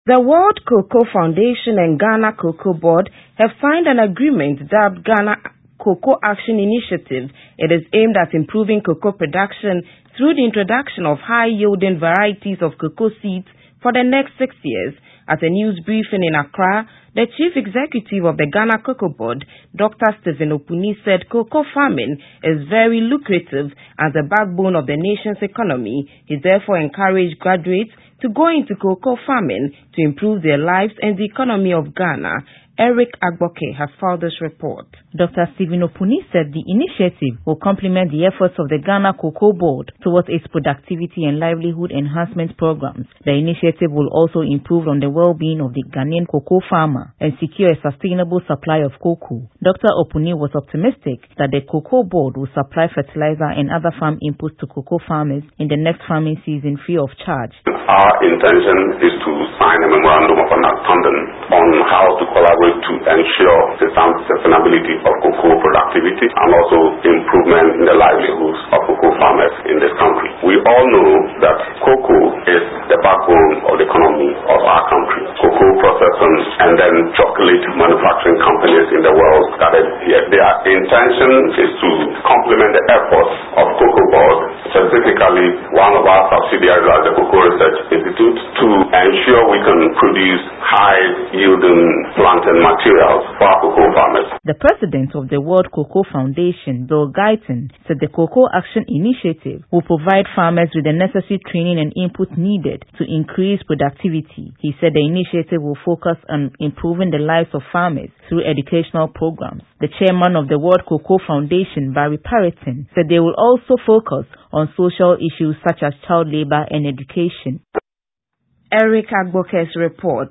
The World Cocoa Foundation and Ghana Cocoa Board have signed an agreement dubbed Ghana Cocoa Action Initiative. It is aimed at improving cocoa production through the introduction of high-yielding varieties of cocoa seeds for the next 6 years. At a news briefing in Accra, the Chief Executive of the Ghana Cocoa Board, Dr. Stephen Opuni, said cocoa farming is very lucrative as the backbone of the nation's economy. He therefore encouraged graduates to go into cocoa farming to improve their lives and the economy of Ghana. Eric Agboke has filed this report. Dr. Stephen Opuni said the initiative will complement the efforts of the Ghana Cocoa Board towards its productivity and livelihood enhancement programs. The initiative will also improve on the well-being of the Ghanaian cocoa farmer and secure a sustainable supply of cocoa. Dr. Opuni was optimistic that the Cocoa Board will supply fertilizer and other farm inputs to cocoa farmers in the next farming season free of charge. Our intention is to sign a memorandum of understanding on how to collaborate to ensure the sustainability of cocoa productivity and also improvement in the livelihoods of cocoa farmers in this country. We all know that cocoa is the backbone of the economy of our country. Cocoa processing and then chocolate manufacturing companies in the world started here. Their intention is to complement the efforts of Cocoa Board, specifically one of our subsidiaries at the Cocoa Research Institute, to ensure we can produce high-yielding plantain materials for our cocoa farmers. The president of the World Cocoa Foundation, Bill Guyton, said the Cocoa Action Initiative will provide farmers with the necessary training and input needed to increase productivity. He said the initiative will focus on improving the lives of farmers through educational programs. The chairman of the World Cocoa Foundation, Barry Parrington, said they will also focus on social issues such as child labor and education. Eric Agboke's report.